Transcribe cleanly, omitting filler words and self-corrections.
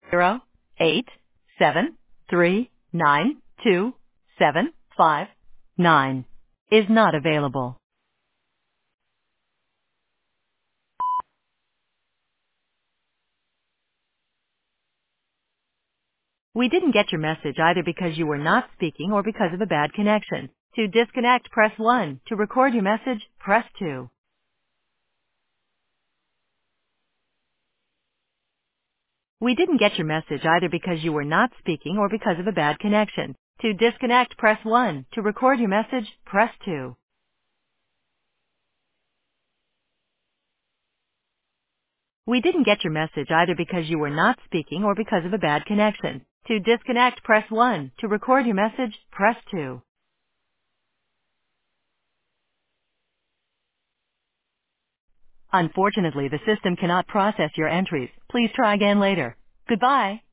087392759 is not available. We didn't get your message either because you were not speaking or because of a bad connection. To disconnect, press 1. To record your message, press 2. We didn't get your message either because you were not speaking or because of a bad connection. To disconnect, press 1. To record your message, press 2. We didn't get your message either because you were not speaking or because of a bad connection. To disconnect, press 1. To record your message, press 2. Unfortunately, the system cannot process your entries. Please try again later. Goodbye.